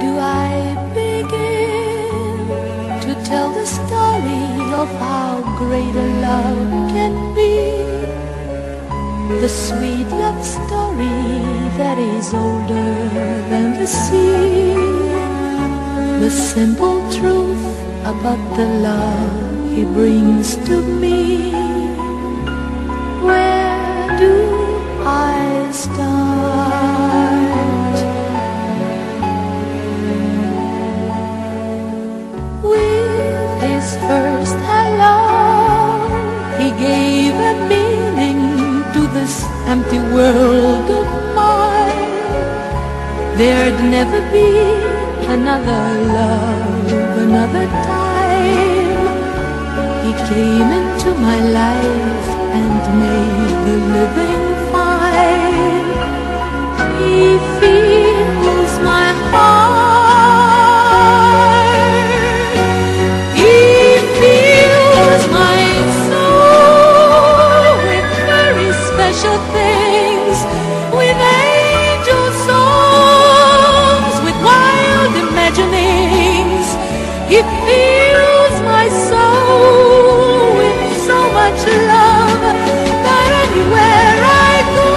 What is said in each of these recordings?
do I begin to tell the story of how great a love can be? The sweet love story that is older than the sea. The simple truth about the love he brings to me. Where do I start? With his first hello, he gave a meaning to this empty world of mine. There'd never be another love, another time. He came into my life and made the living fine. He fills my heart. He fills my soul with very special things, with angel songs, with wild imaginings. He fills my soul with so much love that anywhere I go,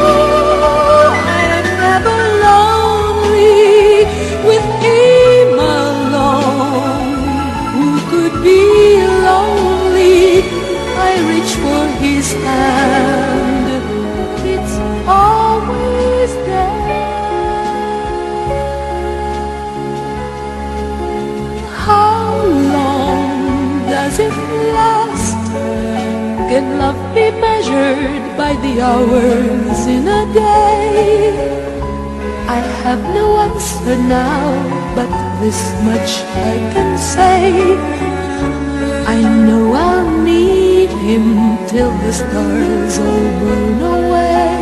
I am never lonely. With him alone, who could be lonely? I reach for his hand, it's always there. How long does it last? Can love be measured by the hours in a day? I have no answer now, but this much I can say. I know I'll need him till the stars all burn away.